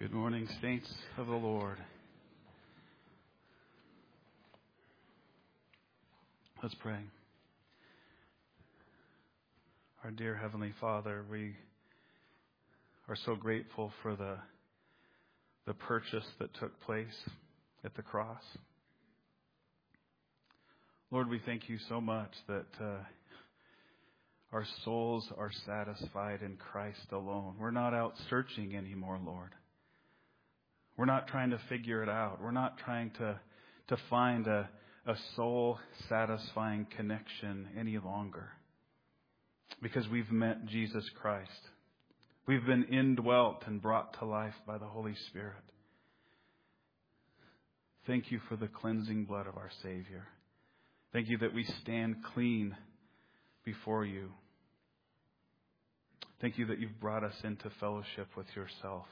Good morning, saints of the Lord. Let's pray. Our dear Heavenly Father, we are so grateful for the purchase that took place at the cross. Lord, we thank you so much that our souls are satisfied in Christ alone. We're not out searching anymore, Lord. We're not trying to figure it out. We're not trying to find a soul-satisfying connection any longer. Because we've met Jesus Christ. We've been indwelt and brought to life by the Holy Spirit. Thank you for the cleansing blood of our Savior. Thank you that we stand clean before you. Thank you that you've brought us into fellowship with yourself.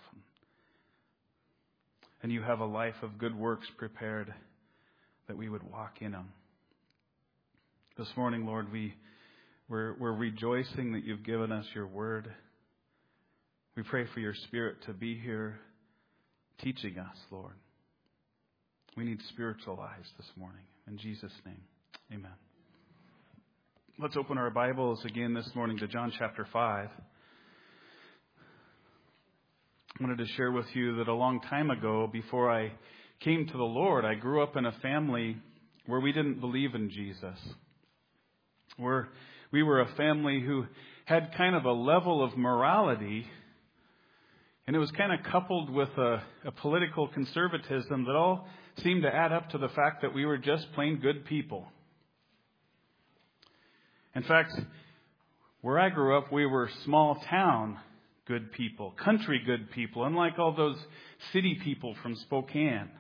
And you have a life of good works prepared that we would walk in them. This morning, Lord, we're rejoicing that you've given us your word. We pray for your Spirit to be here teaching us, Lord. We need spiritual eyes this morning. In Jesus' name, amen. Let's open our Bibles again this morning to John chapter 5. I wanted to share with you that a long time ago, before I came to the Lord, I grew up in a family where we didn't believe in Jesus. We were a family who had kind of a level of morality, and it was kind of coupled with a political conservatism that all seemed to add up to the fact that we were just plain good people. In fact, where I grew up, we were small town good people, country good people, unlike all those city people from Spokane.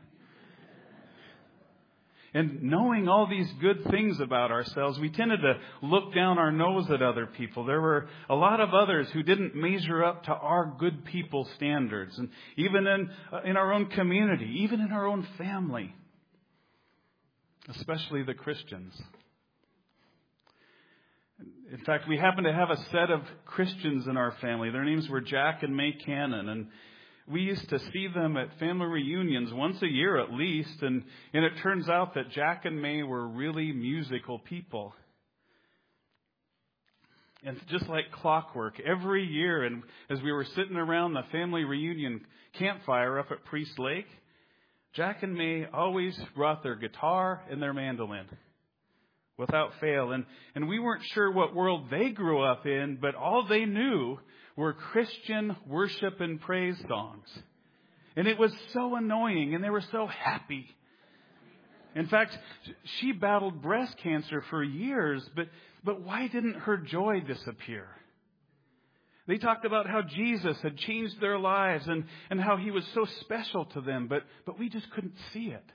And knowing all these good things about ourselves, we tended to look down our nose at other people. There were a lot of others who didn't measure up to our good people standards. And even in our own community, even in our own family, especially the Christians. In fact, we happen to have a set of Christians in our family. Their names were Jack and May Cannon, and we used to see them at family reunions once a year at least, and it turns out that Jack and May were really musical people. And just like clockwork, every year, and as we were sitting around the family reunion campfire up at Priest Lake, Jack and May always brought their guitar and their mandolin. Without fail. And we weren't sure what world they grew up in, but all they knew were Christian worship and praise songs. And it was so annoying, and they were so happy. In fact, she battled breast cancer for years, but why didn't her joy disappear? They talked about how Jesus had changed their lives and how he was so special to them, but we just couldn't see it.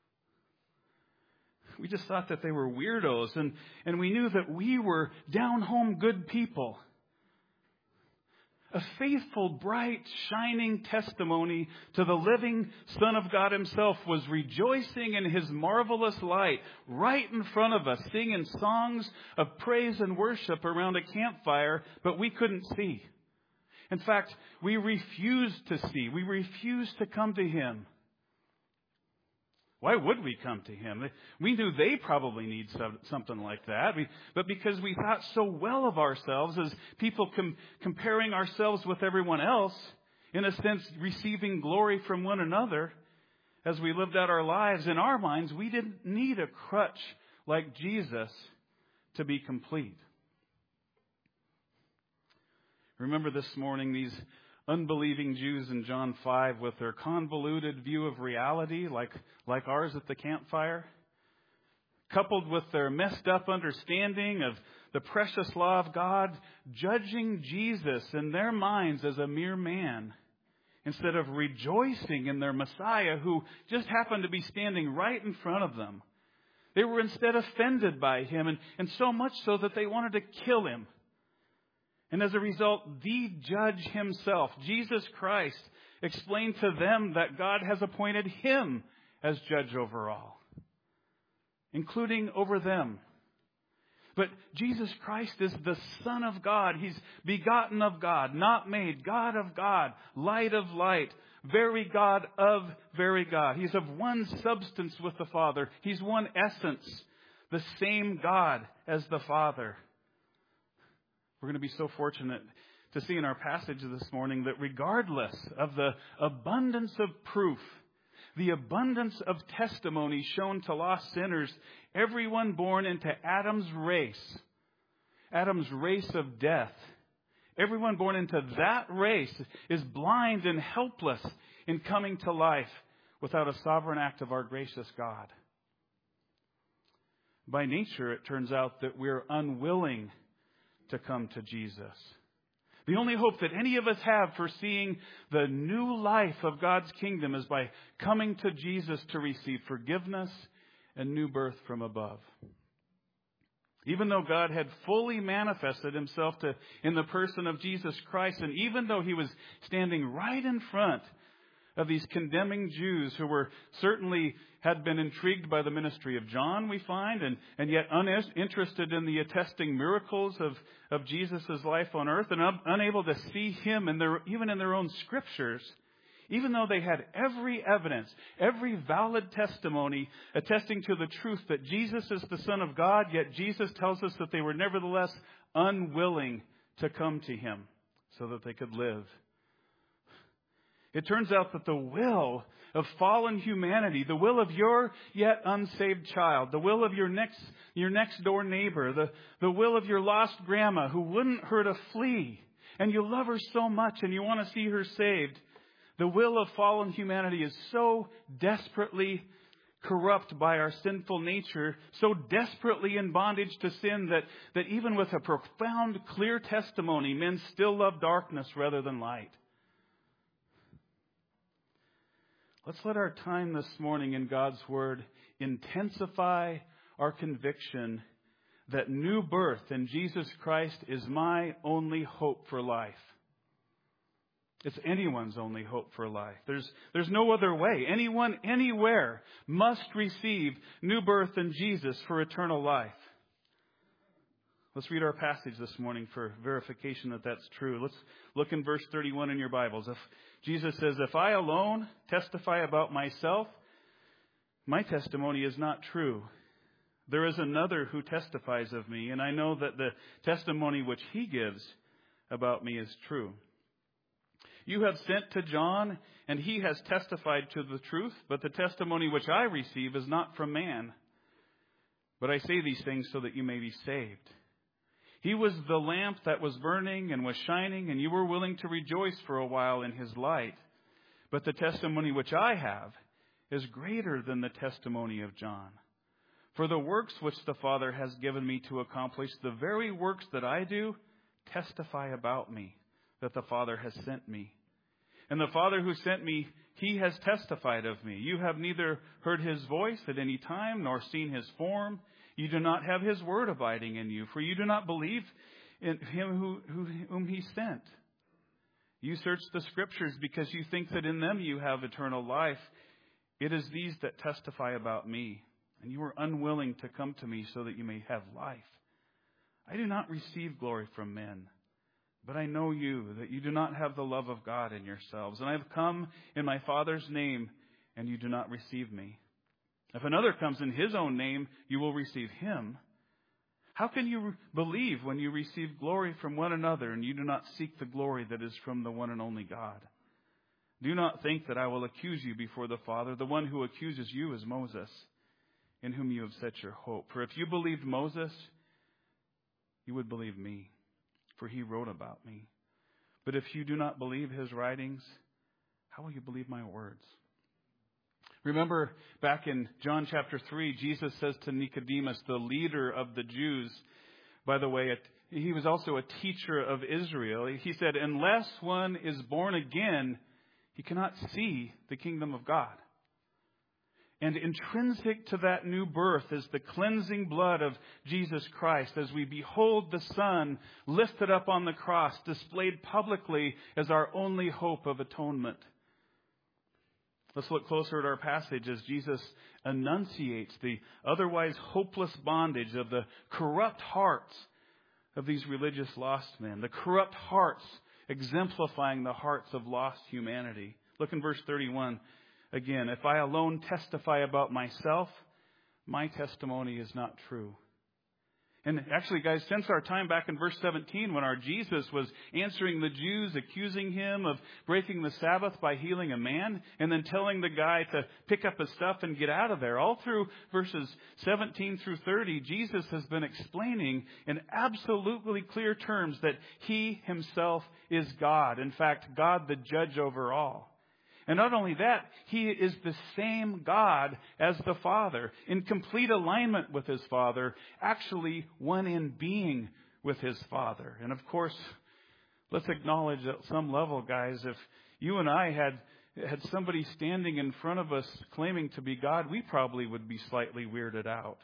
We just thought that they were weirdos, and we knew that we were down-home good people. A faithful, bright, shining testimony to the living Son of God himself was rejoicing in his marvelous light right in front of us, singing songs of praise and worship around a campfire, but we couldn't see. In fact, we refused to see. We refused to come to him. Why would we come to him? We knew they probably need something like that. But because we thought so well of ourselves as people comparing ourselves with everyone else, in a sense receiving glory from one another as we lived out our lives, in our minds, we didn't need a crutch like Jesus to be complete. Remember this morning these unbelieving Jews in John 5 with their convoluted view of reality like ours at the campfire, coupled with their messed up understanding of the precious law of God, judging Jesus in their minds as a mere man instead of rejoicing in their Messiah who just happened to be standing right in front of them. They were instead offended by him, and so much so that they wanted to kill him. And as a result, the judge himself, Jesus Christ, explained to them that God has appointed him as judge over all, including over them. But Jesus Christ is the Son of God. He's begotten of God, not made, God of God, light of light, very God of very God. He's of one substance with the Father. He's one essence, the same God as the Father. We're going to be so fortunate to see in our passage this morning that regardless of the abundance of proof, the abundance of testimony shown to lost sinners, everyone born into Adam's race of death, everyone born into that race is blind and helpless in coming to life without a sovereign act of our gracious God. By nature, it turns out that we're unwilling to come to Jesus. The only hope that any of us have for seeing the new life of God's kingdom is by coming to Jesus to receive forgiveness and new birth from above. Even though God had fully manifested himself in the person of Jesus Christ, and even though he was standing right in front of these condemning Jews who were certainly had been intrigued by the ministry of John, we find, and yet uninterested in the attesting miracles of Jesus' life on earth, and unable to see him even in their own scriptures, even though they had every evidence, every valid testimony attesting to the truth that Jesus is the Son of God, yet Jesus tells us that they were nevertheless unwilling to come to him so that they could live. It turns out that the will of fallen humanity, the will of your yet unsaved child, the will of your next door neighbor, the will of your lost grandma who wouldn't hurt a flea, and you love her so much and you want to see her saved, the will of fallen humanity is so desperately corrupt by our sinful nature, so desperately in bondage to sin that even with a profound, clear testimony, men still love darkness rather than light. Let's let our time this morning in God's Word intensify our conviction that new birth in Jesus Christ is my only hope for life. It's anyone's only hope for life. There's no other way. Anyone, anywhere must receive new birth in Jesus for eternal life. Let's read our passage this morning for verification that that's true. Let's look in verse 31 in your Bibles. Jesus says, "If I alone testify about myself, my testimony is not true. There is another who testifies of me, and I know that the testimony which he gives about me is true. You have sent to John, and he has testified to the truth, but the testimony which I receive is not from man. But I say these things so that you may be saved. He was the lamp that was burning and was shining, and you were willing to rejoice for a while in his light. But the testimony which I have is greater than the testimony of John. For the works which the Father has given me to accomplish, the very works that I do, testify about me, that the Father has sent me. And the Father who sent me, he has testified of me. You have neither heard his voice at any time, nor seen his form. You do not have his word abiding in you, for you do not believe in him whom he sent. You search the Scriptures because you think that in them you have eternal life. It is these that testify about me, and you are unwilling to come to me so that you may have life. I do not receive glory from men, but I know you, that you do not have the love of God in yourselves. And I have come in my Father's name, and you do not receive me. If another comes in his own name, you will receive him. How can you believe when you receive glory from one another, and you do not seek the glory that is from the one and only God? Do not think that I will accuse you before the Father. The one who accuses you is Moses, in whom you have set your hope. For if you believed Moses, you would believe me, for he wrote about me. But if you do not believe his writings, how will you believe my words? Remember back in John chapter 3, Jesus says to Nicodemus, the leader of the Jews, by the way, he was also a teacher of Israel. He said, unless one is born again, he cannot see the kingdom of God. And intrinsic to that new birth is the cleansing blood of Jesus Christ as we behold the Son lifted up on the cross, displayed publicly as our only hope of atonement. Let's look closer at our passage as Jesus enunciates the otherwise hopeless bondage of the corrupt hearts of these religious lost men, the corrupt hearts exemplifying the hearts of lost humanity. Look in verse 31 again. If I alone testify about myself, my testimony is not true. And actually, guys, since our time back in verse 17 when our Jesus was answering the Jews, accusing him of breaking the Sabbath by healing a man, and then telling the guy to pick up his stuff and get out of there, all through verses 17 through 30, Jesus has been explaining in absolutely clear terms that he himself is God. In fact, God the judge over all. And not only that, he is the same God as the Father, in complete alignment with his Father, actually one in being with his Father. And of course, let's acknowledge at some level, guys, if you and I had somebody standing in front of us claiming to be God, we probably would be slightly weirded out.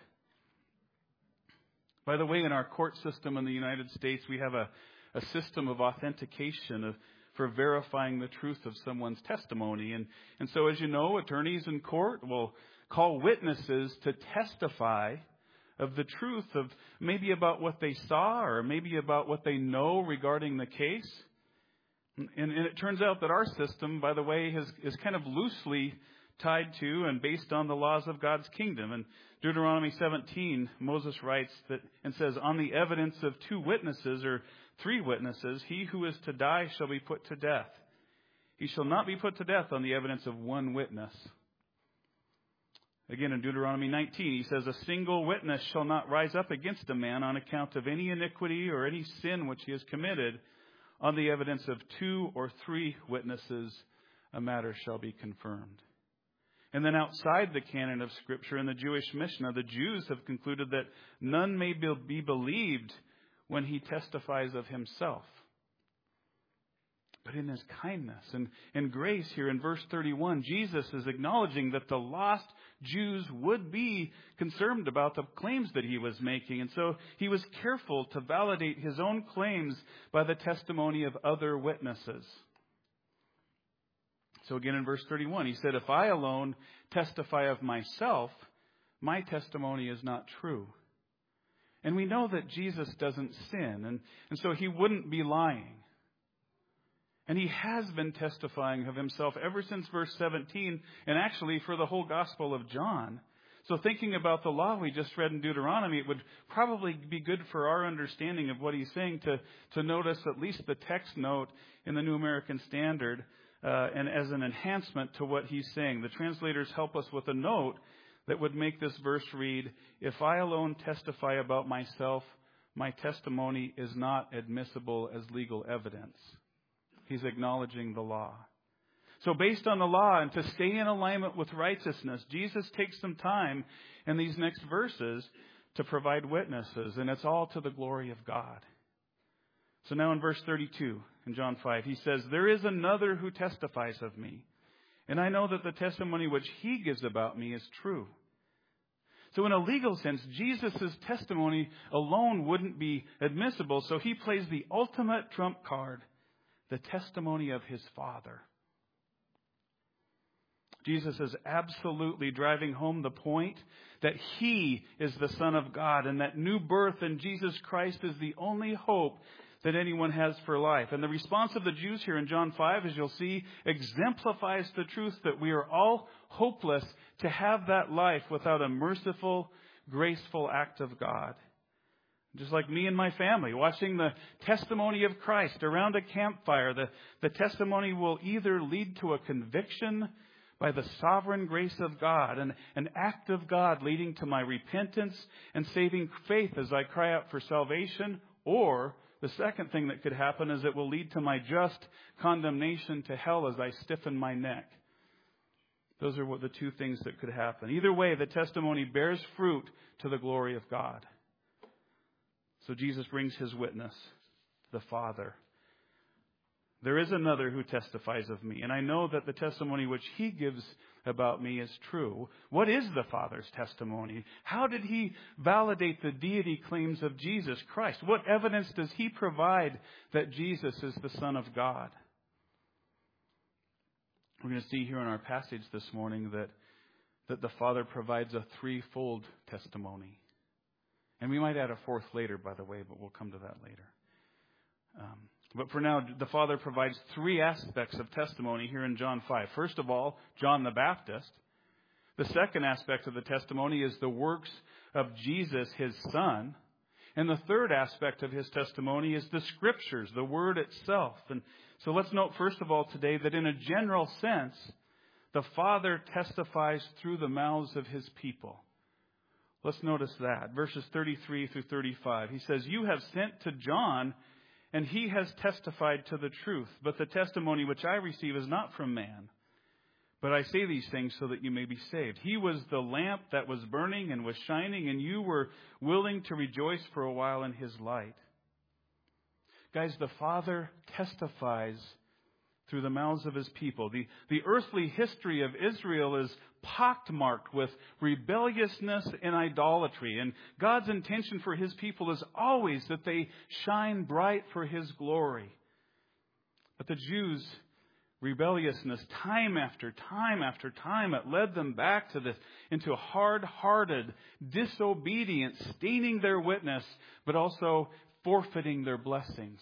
By the way, in our court system in the United States, we have a system of authentication for verifying the truth of someone's testimony. And so, as you know, attorneys in court will call witnesses to testify of the truth of maybe about what they saw or maybe about what they know regarding the case. And it turns out that our system, by the way, is kind of loosely tied to and based on the laws of God's kingdom. In Deuteronomy 17, Moses writes that and says, on the evidence of 2 witnesses or 3 witnesses, he who is to die shall be put to death. He shall not be put to death on the evidence of 1 witness. Again, in Deuteronomy 19, he says, a single witness shall not rise up against a man on account of any iniquity or any sin which he has committed. On the evidence of 2 or 3 witnesses, a matter shall be confirmed. And then outside the canon of Scripture in the Jewish Mishnah, the Jews have concluded that none may be believed when he testifies of himself. But in his kindness and grace here in verse 31, Jesus is acknowledging that the lost Jews would be concerned about the claims that he was making. And so he was careful to validate his own claims by the testimony of other witnesses. So again in verse 31, he said, if I alone testify of myself, my testimony is not true. And we know that Jesus doesn't sin, and so he wouldn't be lying. And he has been testifying of himself ever since verse 17, and actually for the whole Gospel of John. So thinking about the law we just read in Deuteronomy, it would probably be good for our understanding of what he's saying to notice at least the text note in the New American Standard, and as an enhancement to what he's saying. The translators help us with a note that would make this verse read, if I alone testify about myself, my testimony is not admissible as legal evidence. He's acknowledging the law. So based on the law and to stay in alignment with righteousness, Jesus takes some time in these next verses to provide witnesses, and it's all to the glory of God. So now in verse 32 in John 5, he says, there is another who testifies of me, and I know that the testimony which he gives about me is true. So in a legal sense, Jesus' testimony alone wouldn't be admissible, so he plays the ultimate trump card, the testimony of his Father. Jesus is absolutely driving home the point that he is the Son of God and that new birth in Jesus Christ is the only hope that anyone has for life. And the response of the Jews here in John 5, as you'll see, exemplifies the truth that we are all hopeless to have that life without a merciful, graceful act of God. Just like me and my family, watching the testimony of Christ around a campfire, the testimony will either lead to a conviction by the sovereign grace of God, an act of God leading to my repentance and saving faith as I cry out for salvation, or the second thing that could happen is it will lead to my just condemnation to hell as I stiffen my neck. Those are the 2 things that could happen. Either way, the testimony bears fruit to the glory of God. So Jesus brings his witness, the Father. There is another who testifies of me, and I know that the testimony which he gives about me is true. What is the Father's testimony? How did he validate the deity claims of Jesus Christ? What evidence does he provide that Jesus is the Son of God? We're going to see here in our passage this morning that the Father provides a threefold testimony. And we might add a fourth later, by the way, but we'll come to that later. But for now, the Father provides three aspects of testimony here in John 5. First of all, John the Baptist. The second aspect of the testimony is the works of Jesus, his Son. And the third aspect of his testimony is the Scriptures, the Word itself. And so let's note, first of all, today that in a general sense, the Father testifies through the mouths of his people. Let's notice that. Verses 33 through 35. He says, "You have sent to John, and he has testified to the truth. But the testimony which I receive is not from man. But I say these things so that you may be saved. He was the lamp that was burning and was shining, and you were willing to rejoice for a while in his light." Guys, the Father testifies through the mouths of his people. The earthly history of Israel is pockmarked with rebelliousness and idolatry. And God's intention for his people is always that they shine bright for his glory. But the Jews' rebelliousness, time after time, it led them back to this, into hard-hearted disobedience, staining their witness, but also forfeiting their blessings.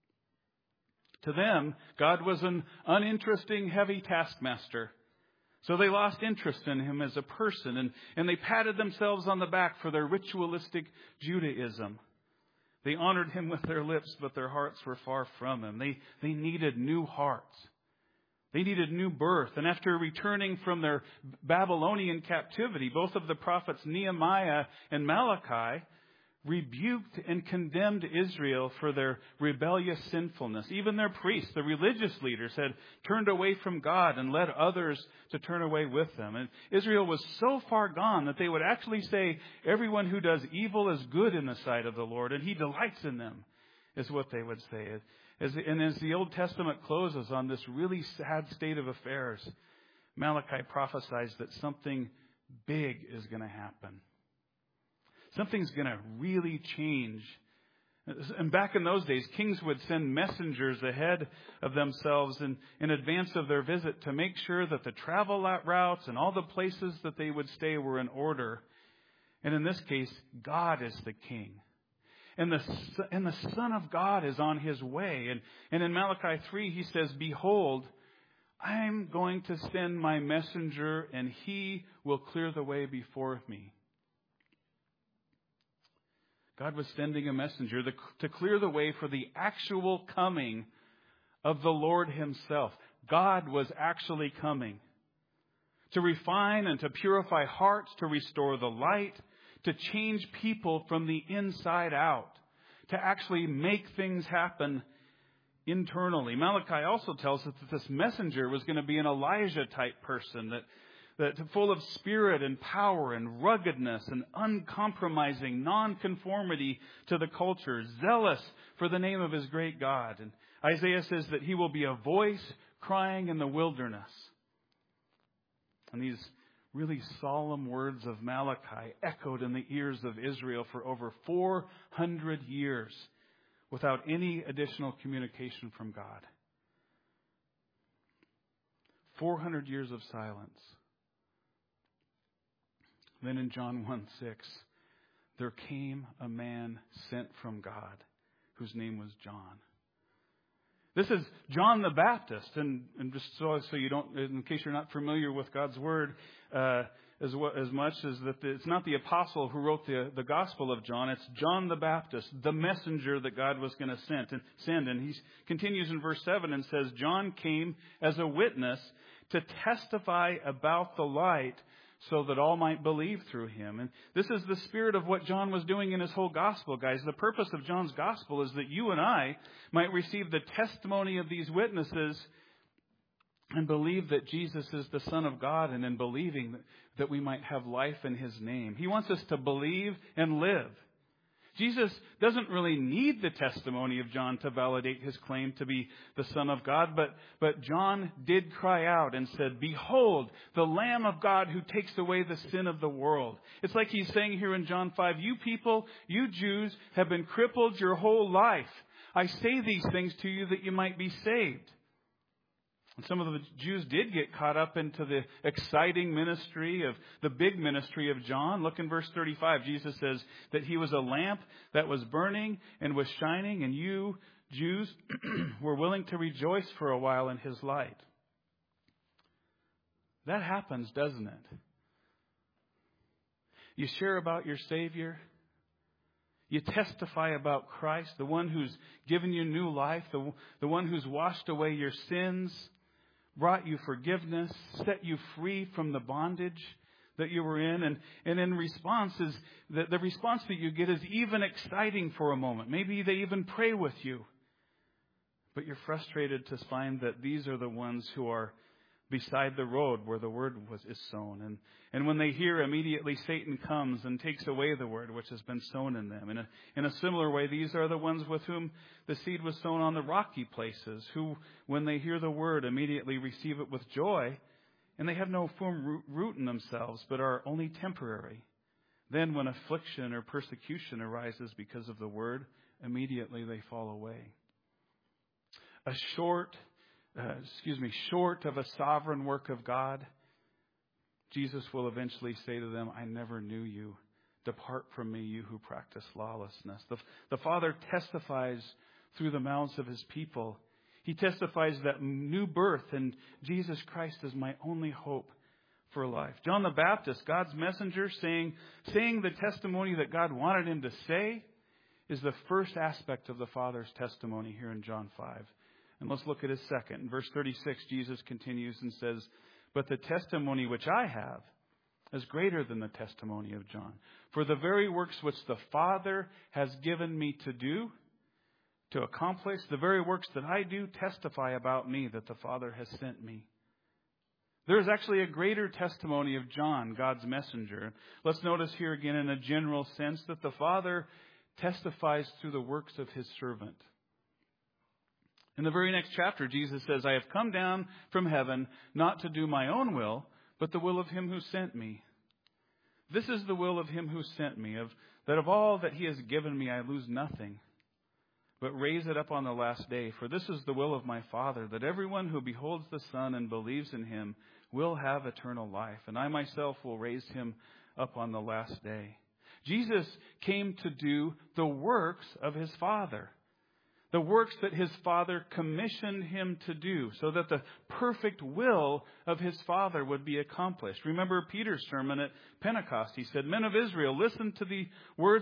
To them, God was an uninteresting, heavy taskmaster. So they lost interest in him as a person, and they patted themselves on the back for their ritualistic Judaism. They honored him with their lips, but their hearts were far from him. They needed new hearts. They needed new birth. And after returning from their Babylonian captivity, both of the prophets Nehemiah and Malachi rebuked and condemned Israel for their rebellious sinfulness. Even their priests, the religious leaders, had turned away from God and led others to turn away with them. And Israel was so far gone that they would actually say, everyone who does evil is good in the sight of the Lord, and he delights in them, is what they would say. As the Old Testament closes on this really sad state of affairs, Malachi prophesies that something big is going to happen. Something's going to really change. And back in those days, kings would send messengers ahead of themselves in advance of their visit to make sure that the travel routes and all the places that they would stay were in order. And in this case, God is the king. And the Son of God is on his way. And in Malachi 3, he says, "Behold, I'm going to send my messenger, and he will clear the way before me." God was sending a messenger to clear the way for the actual coming of the Lord himself. God was actually coming to refine and to purify hearts, to restore the light, to change people from the inside out, to actually make things happen internally. Malachi also tells us that this messenger was going to be an Elijah-type person, that full of spirit and power and ruggedness and uncompromising nonconformity to the culture, zealous for the name of his great God. And Isaiah says that he will be a voice crying in the wilderness. And these really solemn words of Malachi echoed in the ears of Israel for over 400 years without any additional communication from God. 400 years of silence. Then in John 1:6, there came a man sent from God whose name was John. This is John the Baptist, and just so you don't, in case you're not familiar with God's Word as much as that it's not the apostle who wrote the Gospel of John. It's John the Baptist, the messenger that God was going to send. And he continues in verse 7 and says, "John came as a witness to testify about the light, so that all might believe through him." And this is the spirit of what John was doing in his whole gospel, guys. The purpose of John's gospel is that you and I might receive the testimony of these witnesses and believe that Jesus is the Son of God, and in believing that we might have life in his name. He wants us to believe and live. Jesus doesn't really need the testimony of John to validate his claim to be the Son of God, but John did cry out and said, "Behold, the Lamb of God who takes away the sin of the world." It's like he's saying here in John 5, you people, you Jews, have been crippled your whole life. I say these things to you that you might be saved. And some of the Jews did get caught up into the exciting ministry of the big ministry of John. Look in verse 35. Jesus says that he was a lamp that was burning and was shining, and you, Jews were willing to rejoice for a while in his light. That happens, doesn't it? You share about your Savior. You testify about Christ, the one who's given you new life, the one who's washed away your sins, brought you forgiveness, set you free from the bondage that you were in. And in response, is the response that you get is even exciting for a moment. Maybe they even pray with you. But you're frustrated to find that these are the ones who are beside the road where the word is sown. And when they hear, immediately Satan comes and takes away the word which has been sown in them. In a similar way, these are the ones with whom the seed was sown on the rocky places, who, when they hear the word, immediately receive it with joy, and they have no firm root in themselves, but are only temporary. Then when affliction or persecution arises because of the word, immediately they fall away. Short of a sovereign work of God, Jesus will eventually say to them, I never knew you. Depart from me, you who practice lawlessness. The Father testifies through the mouths of his people. He testifies that new birth in Jesus Christ is my only hope for life. John the Baptist, God's messenger, saying the testimony that God wanted him to say, is the first aspect of the Father's testimony here in John 5. And let's look at his second. In verse 36, Jesus continues and says, but the testimony which I have is greater than the testimony of John. For the very works which the Father has given me to do, to accomplish, the very works that I do testify about me, that the Father has sent me. There is actually a greater testimony of John, God's messenger. Let's notice here again in a general sense that the Father testifies through the works of his servant. In the very next chapter, Jesus says, I have come down from heaven not to do my own will, but the will of him who sent me. This is the will of him who sent me, that of all that he has given me I lose nothing, but raise it up on the last day. For this is the will of my Father, that everyone who beholds the Son and believes in him will have eternal life, and I myself will raise him up on the last day. Jesus came to do the works of his Father. The works that his Father commissioned him to do, so that the perfect will of his Father would be accomplished. Remember Peter's sermon at Pentecost. He said, Men of Israel, listen to these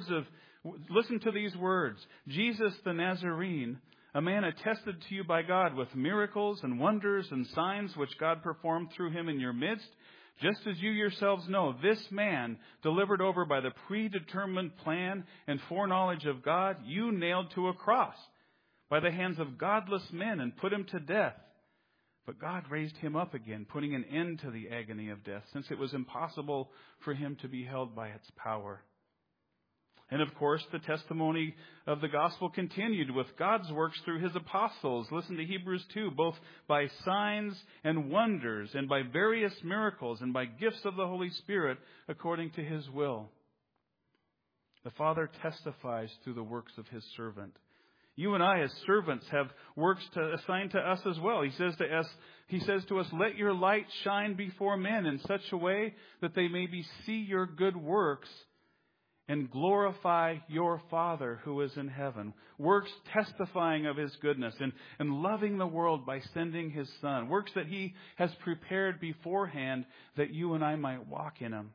words. Jesus the Nazarene, a man attested to you by God with miracles and wonders and signs which God performed through him in your midst, just as you yourselves know, this man, delivered over by the predetermined plan and foreknowledge of God, you nailed to a cross by the hands of godless men and put him to death. But God raised him up again, putting an end to the agony of death, since it was impossible for him to be held by its power. And of course, the testimony of the gospel continued with God's works through his apostles. Listen to Hebrews 2, both by signs and wonders, and by various miracles, and by gifts of the Holy Spirit, according to his will. The Father testifies through the works of his servant. You and I, as servants, have works assigned to us as well. He says to us, let your light shine before men in such a way that they may see your good works and glorify your Father who is in heaven. Works testifying of his goodness and loving the world by sending his Son. Works that he has prepared beforehand that you and I might walk in him.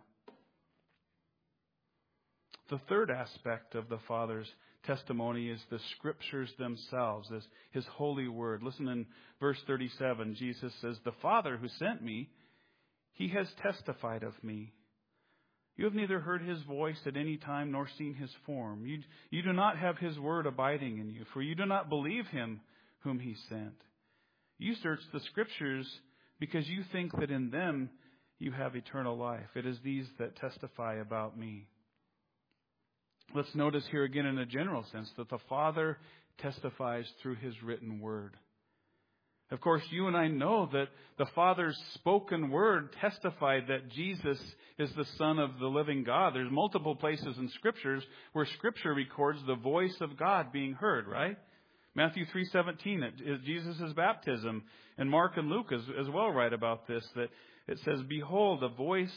The third aspect of the Father's testimony is the Scriptures themselves, as his holy word. Listen in verse 37. Jesus says, the Father who sent me, he has testified of me. You have neither heard his voice at any time nor seen his form. You do not have his word abiding in you, for you do not believe him whom he sent. You search the Scriptures because you think that in them you have eternal life. It is these that testify about me. Let's notice here again in a general sense that the Father testifies through his written word. Of course, you and I know that the Father's spoken word testified that Jesus is the Son of the living God. There's multiple places in Scriptures where Scripture records the voice of God being heard, right? Matthew 3:17 is Jesus' baptism. And Mark and Luke as well write about this, that it says, and behold, a voice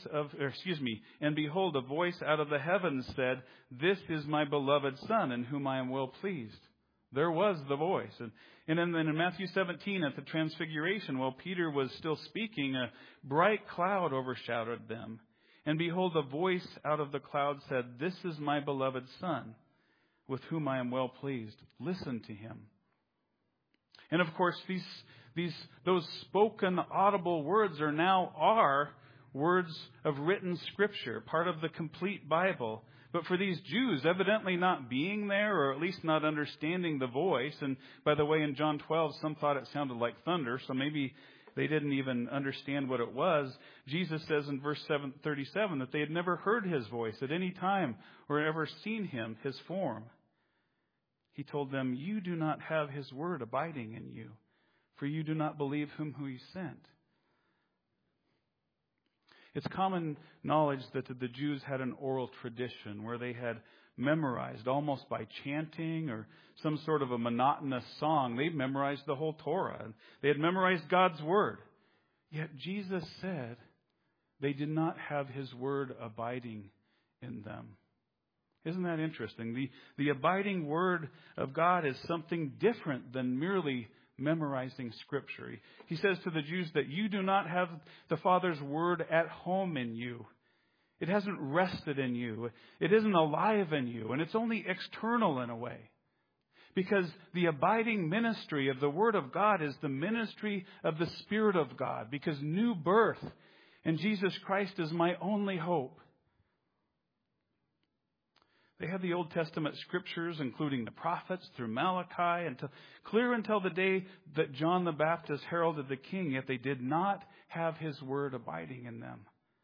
out of the heavens said, this is my beloved Son, in whom I am well pleased. There was the voice. And then in Matthew 17 at the Transfiguration, while Peter was still speaking, a bright cloud overshadowed them. And behold, a voice out of the cloud said, "This is my beloved Son, with whom I am well pleased. Listen to him." And of course, those spoken audible words are now our words of written Scripture, part of the complete Bible. But for these Jews, evidently not being there, or at least not understanding the voice, and by the way, in John 12, some thought it sounded like thunder, so maybe they didn't even understand what it was. Jesus says in verse 37 that they had never heard his voice at any time or ever seen him, his form. He told them, "You do not have his word abiding in you, for you do not believe whom he sent." It's common knowledge that the Jews had an oral tradition where they had memorized, almost by chanting or some sort of a monotonous song. They memorized the whole Torah. They had memorized God's word. Yet Jesus said they did not have his word abiding in them. Isn't that interesting? The abiding word of God is something different than merely memorizing Scripture. He says to the Jews that you do not have the Father's word at home in you. It hasn't rested in you. It isn't alive in you. And it's only external in a way. Because the abiding ministry of the Word of God is the ministry of the Spirit of God. Because new birth in Jesus Christ is my only hope. They had the Old Testament Scriptures, including the prophets, through Malachi, clear until the day that John the Baptist heralded the King, yet they did not have his word abiding in them.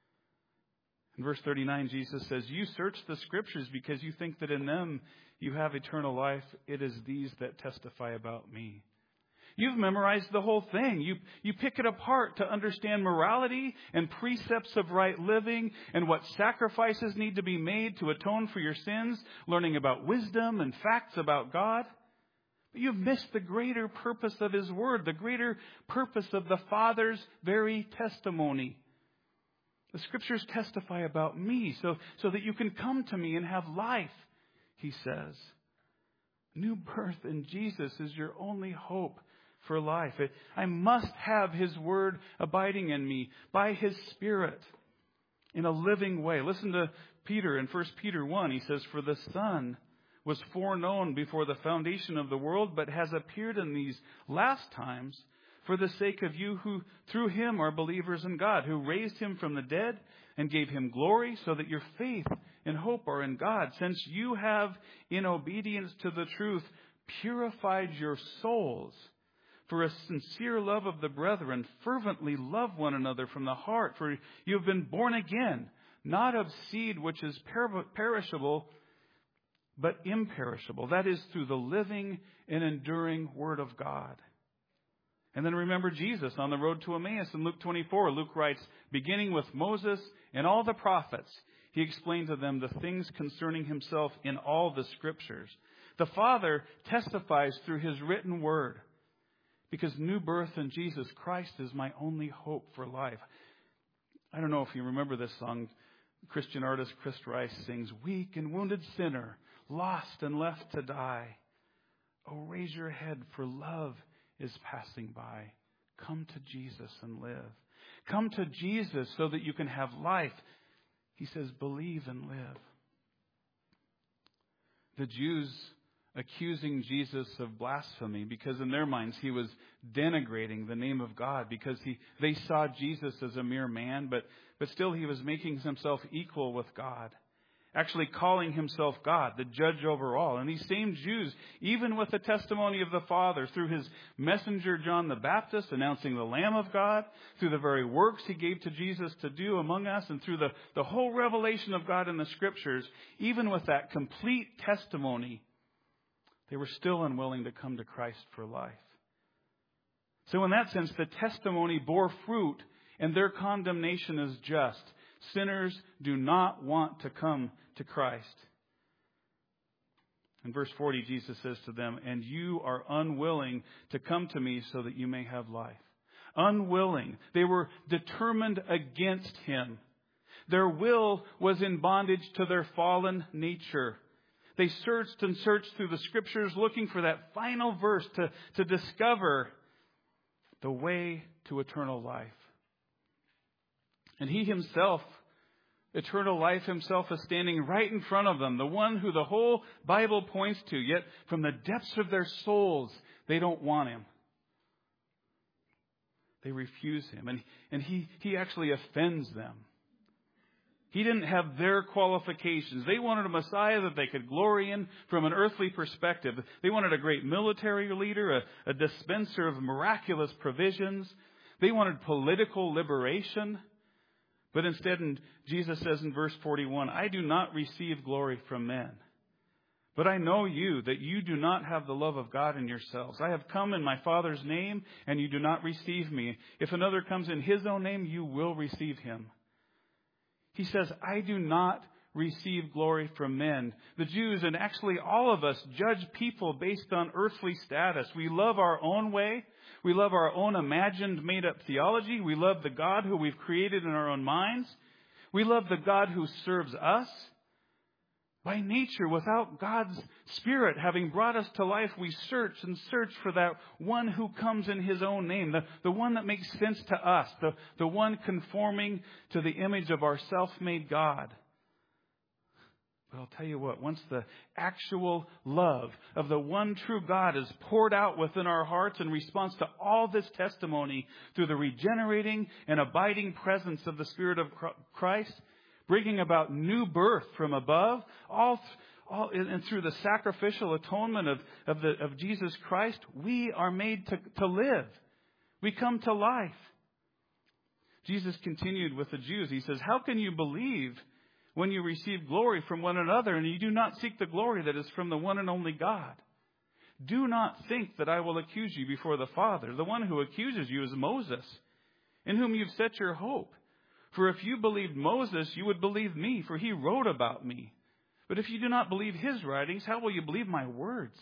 In verse 39, Jesus says, "You search the Scriptures because you think that in them you have eternal life. It is these that testify about me." You've memorized the whole thing. You pick it apart to understand morality and precepts of right living and what sacrifices need to be made to atone for your sins, learning about wisdom and facts about God. But you've missed the greater purpose of his word, the greater purpose of the Father's very testimony. The Scriptures testify about me so that you can come to me and have life, he says. New birth in Jesus is your only hope for life. I must have his word abiding in me by his Spirit in a living way. Listen to Peter in 1 Peter 1. He says, "For the Son was foreknown before the foundation of the world, but has appeared in these last times for the sake of you who through him are believers in God, who raised him from the dead and gave him glory, so that your faith and hope are in God. Since you have, in obedience to the truth, purified your souls for a sincere love of the brethren, fervently love one another from the heart, for you have been born again, not of seed which is perishable, but imperishable. That is, through the living and enduring Word of God." And then remember Jesus on the road to Emmaus in Luke 24. Luke writes, "Beginning with Moses and all the prophets, he explained to them the things concerning himself in all the Scriptures." The Father testifies through his written word. Because new birth in Jesus Christ is my only hope for life. I don't know if you remember this song. Christian artist Chris Rice sings, "Weak and wounded sinner, lost and left to die. Oh, raise your head, for love is passing by. Come to Jesus and live." Come to Jesus so that you can have life. He says, believe and live. The Jews accusing Jesus of blasphemy because in their minds he was denigrating the name of God because they saw Jesus as a mere man, but still he was making himself equal with God, actually calling himself God, the judge over all. And these same Jews, even with the testimony of the Father, through his messenger John the Baptist announcing the Lamb of God, through the very works he gave to Jesus to do among us, and through the whole revelation of God in the Scriptures, even with that complete testimony, they were still unwilling to come to Christ for life. So in that sense, the testimony bore fruit, and their condemnation is just. Sinners do not want to come to Christ. In verse 40, Jesus says to them, "And you are unwilling to come to me so that you may have life." Unwilling. They were determined against him. Their will was in bondage to their fallen nature. They searched and searched through the Scriptures looking for that final verse to discover the way to eternal life. And He Himself, eternal life Himself, is standing right in front of them, the one who the whole Bible points to, yet from the depths of their souls, they don't want Him. They refuse Him, and He actually offends them. He didn't have their qualifications. They wanted a Messiah that they could glory in from an earthly perspective. They wanted a great military leader, a dispenser of miraculous provisions. They wanted political liberation. But instead, Jesus says in verse 41, I do not receive glory from men. But I know you, that you do not have the love of God in yourselves. I have come in my Father's name, and you do not receive me. If another comes in his own name, you will receive him. He says, I do not receive glory from men. The Jews, and actually all of us, judge people based on earthly status. We love our own way. We love our own imagined, made-up theology. We love the God who we've created in our own minds. We love the God who serves us. By nature, without God's Spirit having brought us to life, we search and search for that one who comes in His own name, the one that makes sense to us, the one conforming to the image of our self-made God. But I'll tell you what, once the actual love of the one true God is poured out within our hearts in response to all this testimony through the regenerating and abiding presence of the Spirit of Christ, bringing about new birth from above, and through the sacrificial atonement of Jesus Christ, we are made to live. We come to life. Jesus continued with the Jews. He says, how can you believe when you receive glory from one another and you do not seek the glory that is from the one and only God? Do not think that I will accuse you before the Father. The one who accuses you is Moses, in whom you've set your hope. For if you believed Moses, you would believe me, for he wrote about me. But if you do not believe his writings, how will you believe my words?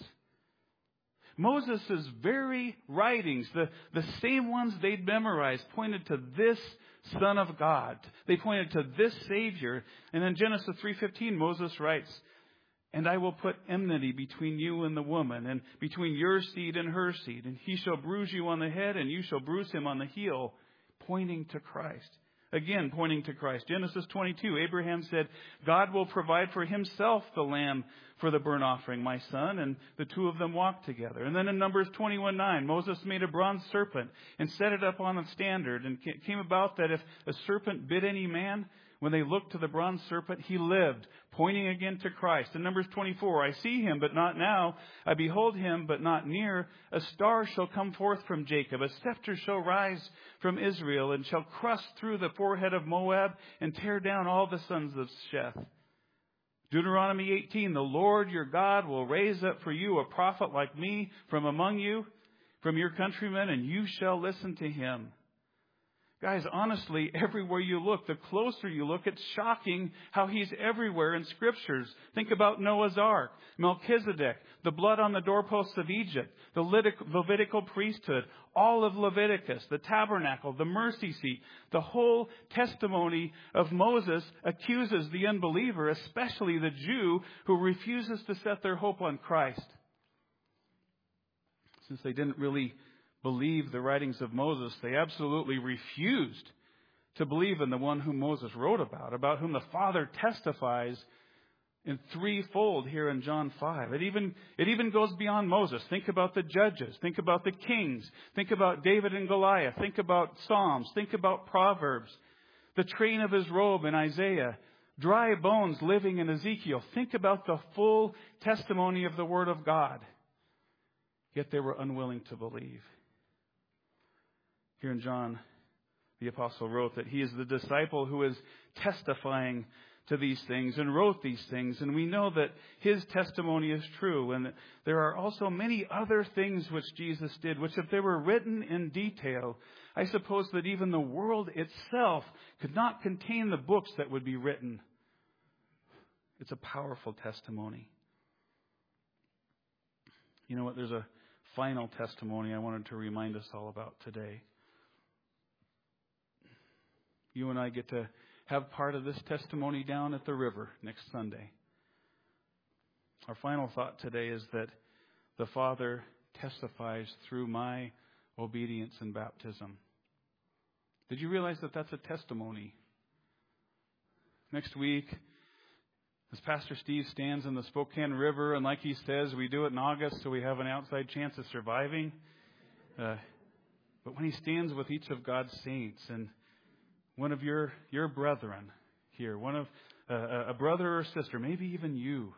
Moses' very writings, the same ones they'd memorized, pointed to this Son of God. They pointed to this Savior. And in Genesis 3:15, Moses writes, and I will put enmity between you and the woman, and between your seed and her seed. And he shall bruise you on the head, and you shall bruise him on the heel, pointing to Christ. Again, pointing to Christ. Genesis 22, Abraham said, God will provide for himself the lamb for the burnt offering, my son. And the two of them walked together. And then in Numbers 21:9, Moses made a bronze serpent and set it up on a standard. And it came about that if a serpent bit any man, when they looked to the bronze serpent, he lived, pointing again to Christ. In Numbers 24, I see him, but not now. I behold him, but not near. A star shall come forth from Jacob. A scepter shall rise from Israel, and shall crush through the forehead of Moab and tear down all the sons of Sheth. Deuteronomy 18, the Lord your God will raise up for you a prophet like me from among you, from your countrymen, and you shall listen to him. Guys, honestly, everywhere you look, the closer you look, it's shocking how he's everywhere in Scriptures. Think about Noah's Ark, Melchizedek, the blood on the doorposts of Egypt, the Levitical priesthood, all of Leviticus, the tabernacle, the mercy seat. The whole testimony of Moses accuses the unbeliever, especially the Jew who refuses to set their hope on Christ. Since they didn't really believe the writings of Moses, they absolutely refused to believe in the one whom Moses wrote about whom the Father testifies in threefold here in John 5. It even goes beyond Moses. Think about the judges. Think about the kings. Think about David and Goliath. Think about Psalms. Think about Proverbs. The train of his robe in Isaiah. Dry bones living in Ezekiel. Think about the full testimony of the Word of God. Yet they were unwilling to believe. Here in John, the apostle wrote that he is the disciple who is testifying to these things and wrote these things. And we know that his testimony is true. And there are also many other things which Jesus did, which if they were written in detail, I suppose that even the world itself could not contain the books that would be written. It's a powerful testimony. You know what? There's a final testimony I wanted to remind us all about today. You and I get to have part of this testimony down at the river next Sunday. Our final thought today is that the Father testifies through my obedience in baptism. Did you realize that that's a testimony? Next week, as Pastor Steve stands in the Spokane River, and like he says, we do it in August so we have an outside chance of surviving. But when he stands with each of God's saints and one of your brethren here, one of a brother or sister, maybe even you,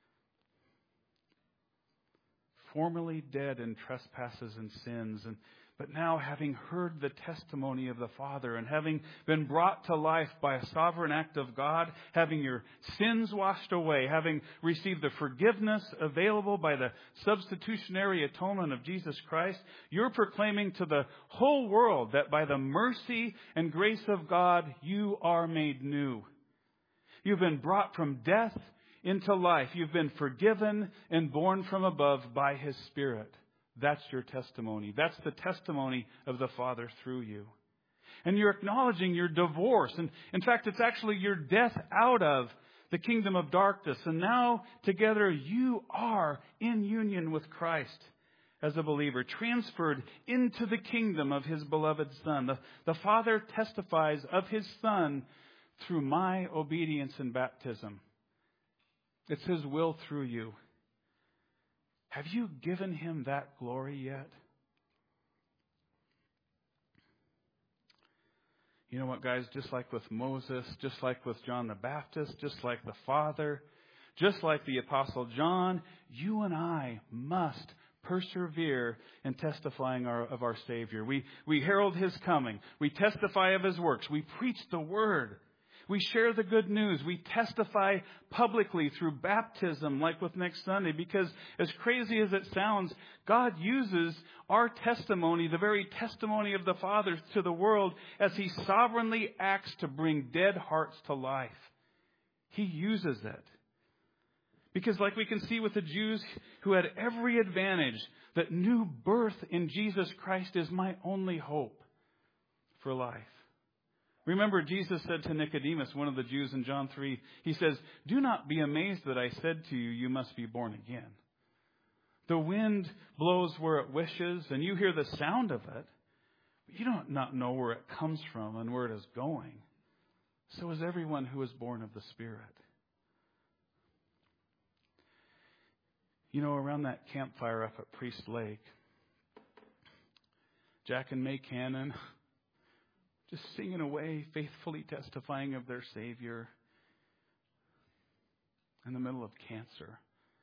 formerly dead in trespasses and sins, but now having heard the testimony of the Father and having been brought to life by a sovereign act of God, having your sins washed away, having received the forgiveness available by the substitutionary atonement of Jesus Christ, you're proclaiming to the whole world that by the mercy and grace of God, you are made new. You've been brought from death into life. You've been forgiven and born from above by His Spirit. That's your testimony. That's the testimony of the Father through you. And you're acknowledging your divorce. And in fact, it's actually your death out of the kingdom of darkness. And now together you are in union with Christ as a believer, transferred into the kingdom of His beloved Son. The Father testifies of His Son through my obedience in baptism. It's His will through you. Have you given Him that glory yet? You know what, guys? Just like with Moses, just like with John the Baptist, just like the Father, just like the Apostle John, you and I must persevere in testifying of our Savior. We herald His coming. We testify of His works. We preach the Word. We share the good news. We testify publicly through baptism, like with next Sunday, because as crazy as it sounds, God uses our testimony, the very testimony of the Father, to the world as He sovereignly acts to bring dead hearts to life. He uses it. Because like we can see with the Jews who had every advantage, that new birth in Jesus Christ is my only hope for life. Remember, Jesus said to Nicodemus, one of the Jews in John 3, He says, "Do not be amazed that I said to you, you must be born again. The wind blows where it wishes, and you hear the sound of it, but you do not know where it comes from and where it is going. So is everyone who is born of the Spirit." You know, around that campfire up at Priest Lake, Jack and May Cannon, just singing away, faithfully testifying of their Savior in the middle of cancer.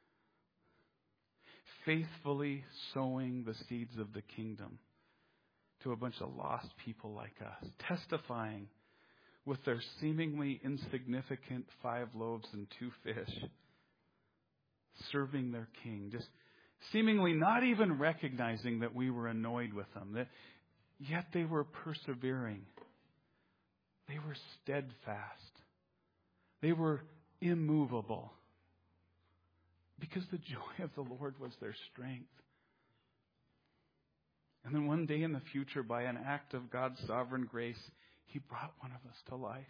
Faithfully sowing the seeds of the kingdom to a bunch of lost people like us. Testifying with their seemingly insignificant 5 loaves and 2 fish. Serving their King. Just seemingly not even recognizing that we were annoyed with them. That yet they were persevering. They were steadfast. They were immovable. Because the joy of the Lord was their strength. And then one day in the future, by an act of God's sovereign grace, He brought one of us to life.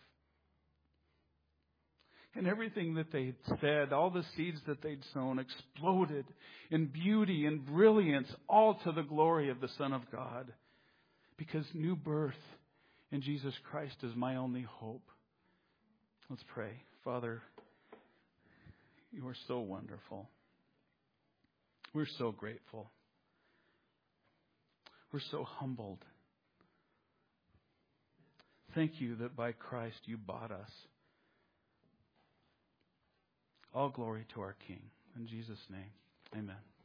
And everything that they'd said, all the seeds that they'd sown, exploded in beauty and brilliance, all to the glory of the Son of God. Because new birth in Jesus Christ is my only hope. Let's pray. Father, You are so wonderful. We're so grateful. We're so humbled. Thank You that by Christ You bought us. All glory to our King. In Jesus' name, amen.